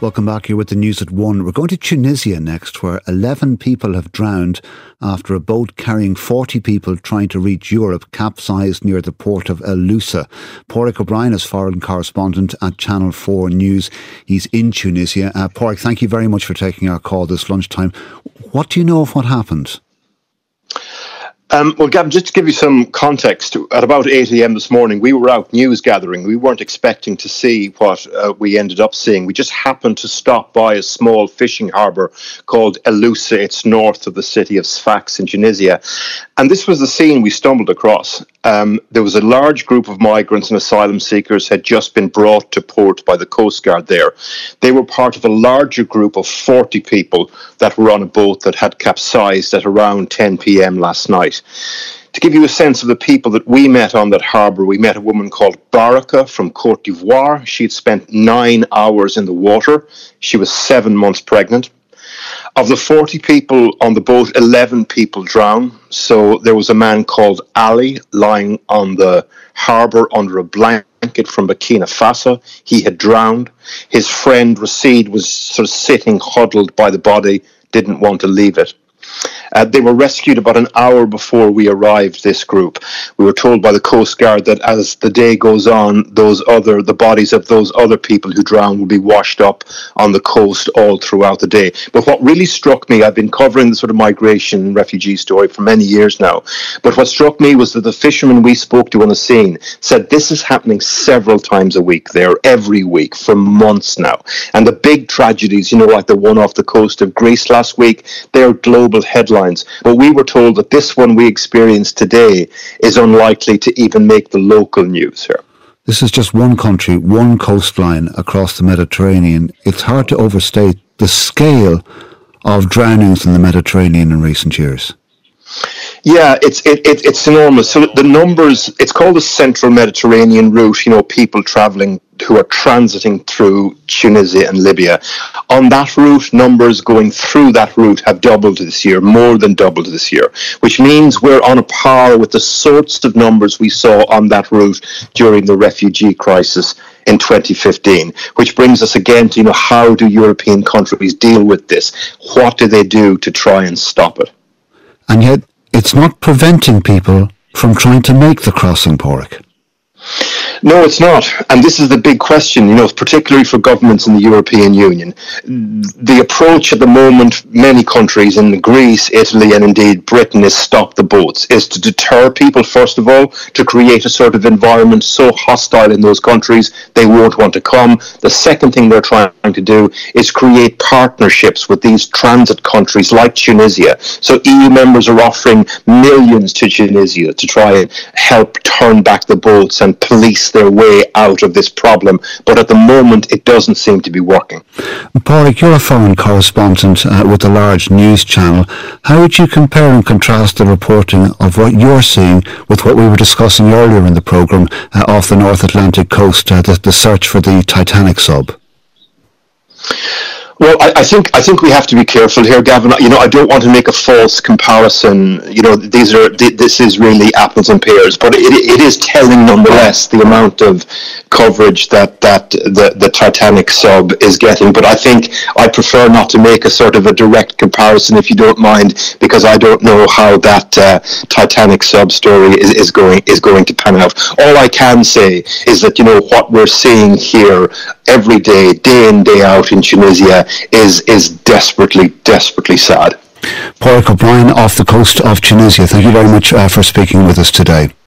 Welcome back here with the news at 1. We're going to Tunisia next, where 11 people have drowned after a boat carrying 40 people trying to reach Europe capsized near the port of El Loussa. Pádraig O'Brien is foreign correspondent at Channel 4 News. He's in Tunisia. Pádraig, thank you very much for taking our call this lunchtime. What do you know of what happened? Well, Gavin, just to give you some context, at about 8 a.m. this morning, we were out news gathering. We weren't expecting to see what we ended up seeing. We just happened to stop by a small fishing harbour called El Loussa. It's north of the city of Sfax in Tunisia. And this was the scene we stumbled across. There was a large group of migrants and asylum seekers had just been brought to port by the Coast Guard there. They were part of a larger group of 40 people that were on a boat that had capsized at around 10 p.m. last night. To give you a sense of the people that we met on that harbour, we met a woman called Baraka from Côte d'Ivoire. She'd spent 9 hours in the water. She was 7 months pregnant. Of the 40 people on the boat, 11 people drowned. So there was a man called Ali lying on the harbour under a blanket from Burkina Faso. He had drowned. His friend Rashid was sort of sitting huddled by the body, didn't want to leave it. They were rescued about an hour before we arrived, this group. We were told by the Coast Guard that as the day goes on, the bodies of those other people who drowned will be washed up on the coast all throughout the day. But what really struck me, I've been covering the sort of migration and refugee story for many years now, but what struck me was that the fishermen we spoke to on the scene said this is happening several times a week there, every week, for months now. And the big tragedies, like the one off the coast of Greece last week, they're global headlines. But we were told that this one we experienced today is unlikely to even make the local news here. This is just one country, one coastline across the Mediterranean. It's hard to overstate the scale of drownings in the Mediterranean in recent years. Yeah, it's enormous. So the numbers, it's called the Central Mediterranean route, people travelling who are transiting through Tunisia and Libya. On that route, numbers going through that route have doubled this year, more than doubled this year, which means we're on a par with the sorts of numbers we saw on that route during the refugee crisis in 2015, which brings us again to, how do European countries deal with this? What do they do to try and stop it? And yet, it's not preventing people from trying to make the crossing, Pádraig. No, it's not. And this is the big question, particularly for governments in the European Union. The approach at the moment, many countries in Greece, Italy, and indeed Britain, is stop the boats, is to deter people, first of all, to create a sort of environment so hostile in those countries they won't want to come. The second thing they're trying to do is create partnerships with these transit countries like Tunisia. So EU members are offering millions to Tunisia to try and help turn back the boats and police their way out of this problem, but at the moment it doesn't seem to be working. Pádraig, you're a foreign correspondent with a large news channel. How would you compare and contrast the reporting of what you're seeing with what we were discussing earlier in the programme off the North Atlantic coast, the search for the Titanic sub? Well, I think we have to be careful here, Gavin. I don't want to make a false comparison. This is really apples and pears, but it is telling nonetheless the amount of coverage that the Titanic sub is getting. But I think I prefer not to make a sort of a direct comparison, if you don't mind, because I don't know how that Titanic sub story is going to pan out. All I can say is that what we're seeing here every day in, day out in Tunisia is desperately sad. Pádraig O'Brien off the coast of Tunisia, thank you very much for speaking with us today.